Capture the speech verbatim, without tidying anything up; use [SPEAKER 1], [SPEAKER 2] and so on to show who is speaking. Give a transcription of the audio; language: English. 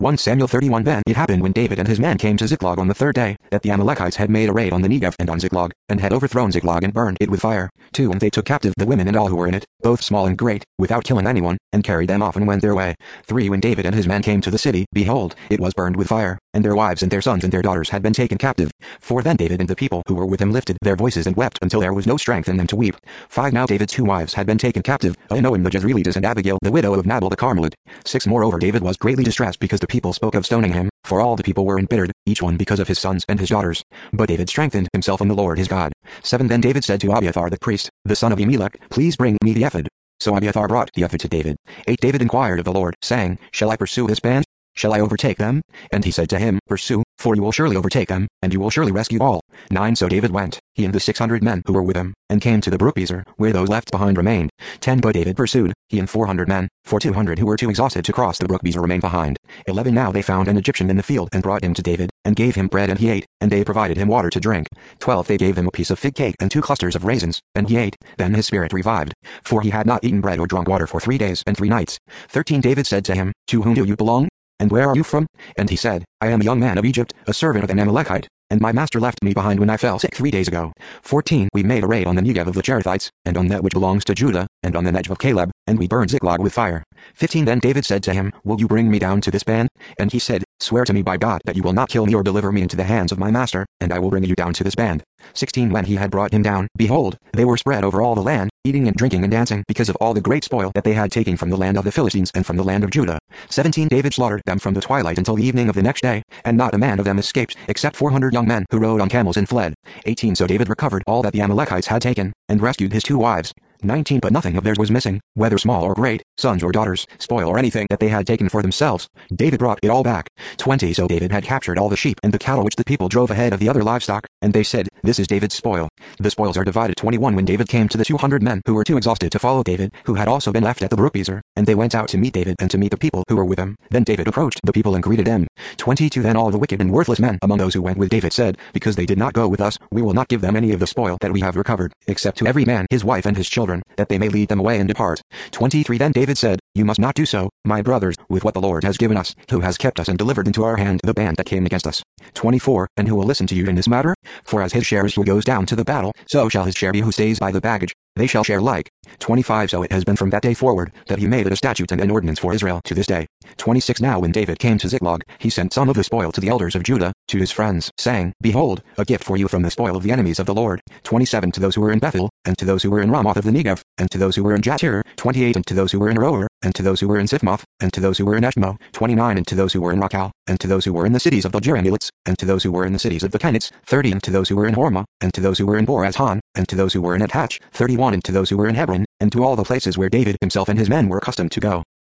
[SPEAKER 1] First Samuel thirty-one. Then it happened when David and his men came to Ziklag on the third day, that the Amalekites had made a raid on the Negev and on Ziklag, and had overthrown Ziklag and burned it with fire. two And they took captive the women and all who were in it, both small and great, without killing anyone, and carried them off and went their way. three When David and his men came to the city, behold, it was burned with fire, and their wives and their sons and their daughters had been taken captive. four Then David and the people who were with him lifted their voices and wept until there was no strength in them to weep. five Now David's two wives had been taken captive, Ahinoam the Jezreelitess and Abigail the widow of Nabal the Carmelite. six Moreover David was greatly distressed because the people spoke of stoning him, for all the people were embittered, each one because of his sons and his daughters. But David strengthened himself in the Lord his God. seven Then David said to Abiathar the priest, the son of Ahimelech, please bring me the ephod. So Abiathar brought the ephod to David. eight David inquired of the Lord, saying, shall I pursue this band? Shall I overtake them? And he said to him, pursue, for you will surely overtake them, and you will surely rescue all. nine So David went, he and the six hundred men who were with him, and came to the brook Bezer, where those left behind remained. ten But David pursued, he and four hundred men, for two hundred who were too exhausted to cross the brook Bezer remained behind. eleven Now they found an Egyptian in the field and brought him to David, and gave him bread and he ate, and they provided him water to drink. twelve They gave him a piece of fig cake and two clusters of raisins, and he ate, then his spirit revived, for he had not eaten bread or drunk water for three days and three nights. thirteen David said to him, to whom do you belong? And where are you from? And he said, I am a young man of Egypt, a servant of an Amalekite, and my master left me behind when I fell sick three days ago. fourteen We made a raid on the Negev of the Cherethites, and on that which belongs to Judah, and on the Negev of Caleb, and we burned Ziklag with fire. fifteen Then David said to him, will you bring me down to this band? And he said, swear to me by God that you will not kill me or deliver me into the hands of my master, and I will bring you down to this band. sixteen When he had brought him down, behold, they were spread over all the land, eating and drinking and dancing because of all the great spoil that they had taken from the land of the Philistines and from the land of Judah. seventeen David slaughtered them from the twilight until the evening of the next day, and not a man of them escaped, except four hundred young men who rode on camels and fled. eighteen So David recovered all that the Amalekites had taken, and rescued his two wives. nineteen But nothing of theirs was missing, whether small or great, sons or daughters, spoil or anything that they had taken for themselves. David brought it all back. twenty So David had captured all the sheep and the cattle which the people drove ahead of the other livestock, and they said, this is David's spoil. The spoils are divided. twenty-one When David came to the two hundred men who were too exhausted to follow David, who had also been left at the brook Bezer, and they went out to meet David and to meet the people who were with him, then David approached the people and greeted them. twenty-two Then all the wicked and worthless men among those who went with David said, because they did not go with us, we will not give them any of the spoil that we have recovered, except to every man his wife and his children, that they may lead them away and depart. twenty-three Then David said, you must not do so, my brothers, with what the Lord has given us, who has kept us and delivered into our hand the band that came against us. twenty-four And who will listen to you in this matter? For as his share is who goes down to the battle, so shall his share be who stays by the baggage. They shall share like. twenty-five So it has been from that day forward, that he made it a statute and an ordinance for Israel to this day. twenty-six Now when David came to Ziklag, he sent some of the spoil to the elders of Judah, to his friends, saying, behold, a gift for you from the spoil of the enemies of the Lord. twenty-seven To those who were in Bethel, and to those who were in Ramoth of the Negev, and to those who were in Jattir. twenty-eight And to those who were in Aroer, and to those who were in Siphmoth, and to those who were in Eshmo. twenty-nine And to those who were in Racal, and to those who were in the cities of the Jerahmeelites, and to those who were in the cities of the Kenites. thirty And to those who were in Hormah, and to those who were in Borazhan, and to those who were in Etach. thirty-one And to those who were in Hebron, and to all the places where David himself and his men were accustomed to go.